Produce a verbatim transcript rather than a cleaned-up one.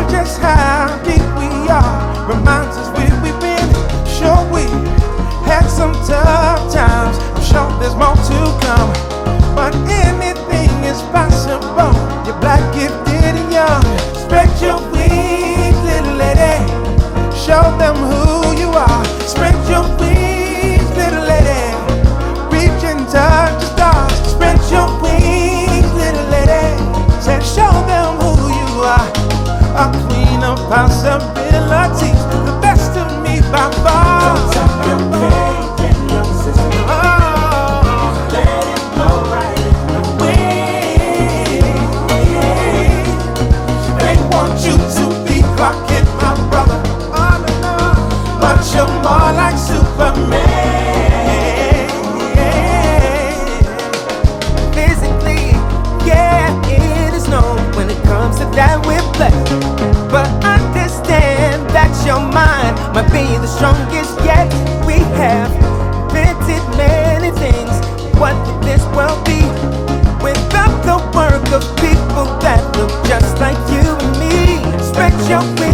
just how deep we are. Reminds us where we've been. Sure we had some tough times. I'm sure there's more to come. But anything is possible. You're black, gifted, and young. Spread your wings, little lady. Show them who you are. Spread your wings, little lady. Reach and touch the stars. Spread your wings, little lady. Said, show them who you are. A queen of possibilities. The best of me by far. Don't stop your faith and your sister. Oh, Let it blow right in the wind. they want you to be Clark Kent, my brother. Oh, no, no. But you're more like Superman. Physically, yeah, it is known when it comes to that we're blessed. But understand that your mind might be the strongest yet. We have invented many things. What would this world be without the work of people that look just like you and me? Spread your wings.